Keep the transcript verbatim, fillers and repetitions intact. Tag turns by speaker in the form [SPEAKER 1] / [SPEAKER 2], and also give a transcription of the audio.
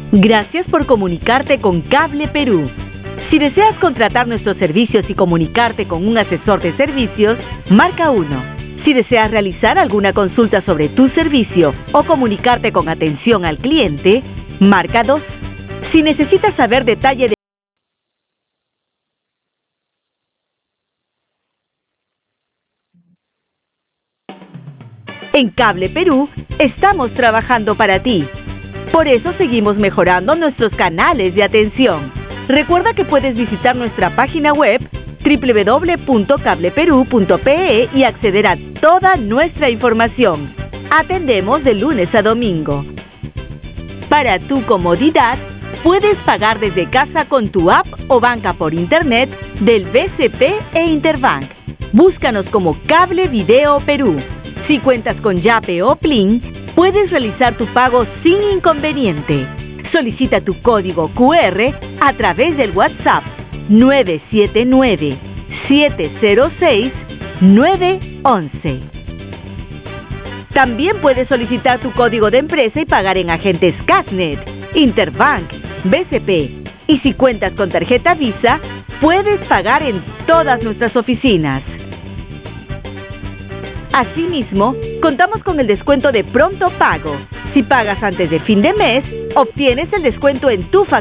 [SPEAKER 1] Gracias por comunicarte con Cable Perú. Si deseas contratar nuestros servicios y comunicarte con un asesor de servicios, marca uno. Si deseas realizar alguna consulta sobre tu servicio o comunicarte con atención al cliente, marca dos. Si necesitas saber detalle de En Cable Perú, estamos trabajando para ti. Por eso seguimos mejorando nuestros canales de atención. Recuerda que puedes visitar nuestra página web doble u doble u doble u punto cable perú punto pe e y acceder a toda nuestra información. Atendemos de lunes a domingo. Para tu comodidad, puedes pagar desde casa con tu app o banca por internet del B C P e Interbank. Búscanos como Cable Video Perú. Si cuentas con Yape o Plin, puedes realizar tu pago sin inconveniente. Solicita tu código cu erre a través del WhatsApp nueve siete nueve, siete cero seis, nueve uno. También puedes solicitar tu código de empresa y pagar en agentes Casnet, Interbank, B C P. Y si cuentas con tarjeta Visa, puedes pagar en todas nuestras oficinas. Asimismo, contamos con el descuento de pronto pago. Si pagas antes de fin de mes, obtienes el descuento en tu factura.